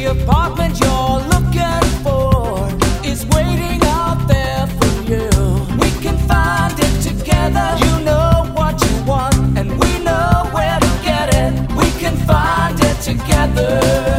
apartment you're looking for is waiting out there for you. We can find it together. You know what you want, and we know where to get it. We can find it together.